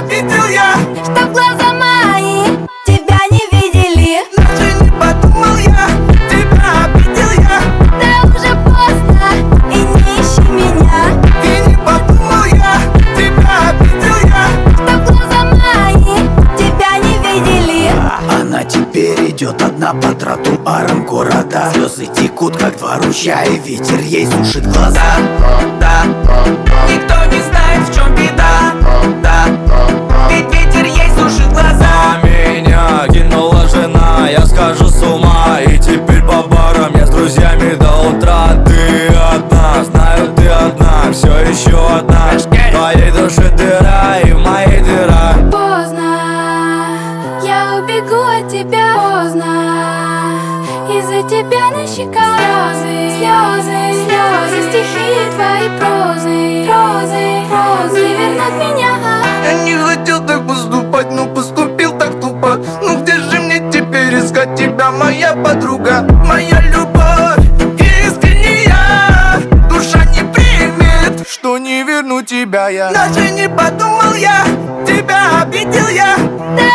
обидел я, Чтоб глаза мои тебя не видели. даже не подумал я, тебя обидел я, Да уже поздно, и не ищи меня. и не подумал я, тебя обидел я. Чтоб глаза мои тебя не видели. Она теперь идет одна по тротуарам города. Слезы текут, как два ручья, и ветер ей сушит глаза. Да, никто не знает, в чем беда. Да, ведь ветер ей сушит глаза. Меня кинула жена, я схожу с ума. И теперь по барам я с друзьями до утра. Ты одна, знаю, ты одна, все еще одна. В твоей душе дыра, и в моей дыра. Поздно, я убегу от тебя. Поздно, из-за тебя на щеках слезы, слезы, слезы. Стихи твои прозы, прозы, прозы не вернут меня. Я не хотел так поступать, но поступил так тупо. Ну где же мне теперь искать тебя, моя подруга? Моя любовь искренняя, душа не примет, что не верну тебя я. Даже не подумал я, тебя обидел я. Да